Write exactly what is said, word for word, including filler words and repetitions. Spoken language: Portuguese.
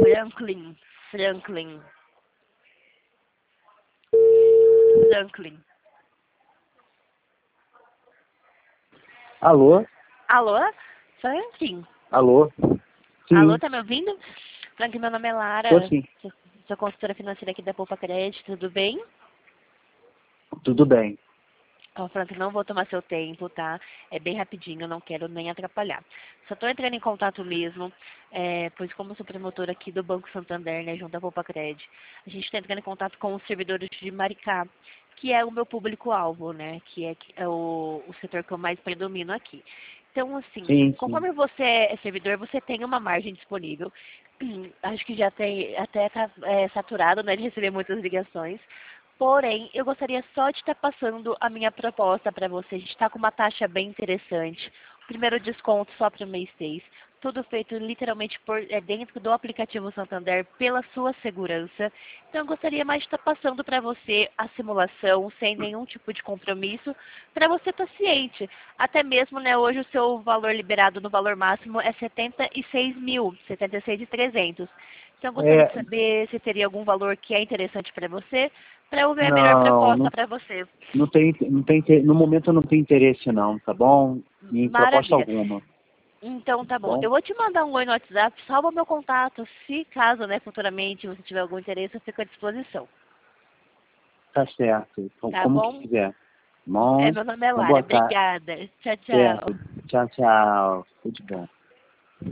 Franklin. Franklin. Franklin. Alô? Alô? Franklin? Alô? Sim. Alô, tá me ouvindo? Franklin, meu nome é Lara. Tô sim. Sou, sou consultora financeira aqui da Poupa Crédito, tudo bem? Tudo bem. Ó, Franklin, não vou tomar seu tempo, tá? É bem rapidinho, eu não quero nem atrapalhar. Só tô entrando em contato mesmo, é, pois como eu sou promotora aqui do Banco Santander, né, junto à Poupa Crédito, a gente tá entrando em contato com os servidores de Maricá, que é o meu público-alvo, né? Que é, que é o, o setor que eu mais predomino aqui. Então, assim, Sim, sim. conforme você é servidor, você tem uma margem disponível. Acho que já tem, até está é, saturado, né, de receber muitas ligações. Porém, eu gostaria só de estar passando a minha proposta para você. A gente está com uma taxa bem interessante. Primeiro desconto só para o mês seis. Tudo feito literalmente por, é, dentro do aplicativo Santander pela sua segurança. Então, eu gostaria mais de estar passando para você a simulação sem nenhum tipo de compromisso, para você estar ciente. Até mesmo, né, hoje o seu valor liberado no valor máximo é setenta e seis mil, setenta e seis mil e trezentos. Então, eu gostaria de É, saber se teria algum valor que é interessante para você, para eu ver a melhor não, proposta não, para você. não tem, não tem, inte- no momento eu não tenho interesse não, tá bom? Em proposta Maravilha. alguma, tá Então, tá bom. bom? Eu vou te mandar um oi no WhatsApp, salva meu contato. Se caso, né, futuramente você tiver algum interesse, eu fico à disposição. Tá certo. Então, Tá como que bom? quiser. Tá É, bom? meu nome é Uma Lara. boa tarde. Obrigada. Tchau, tchau. Certo. Tchau, tchau. Tudo bom.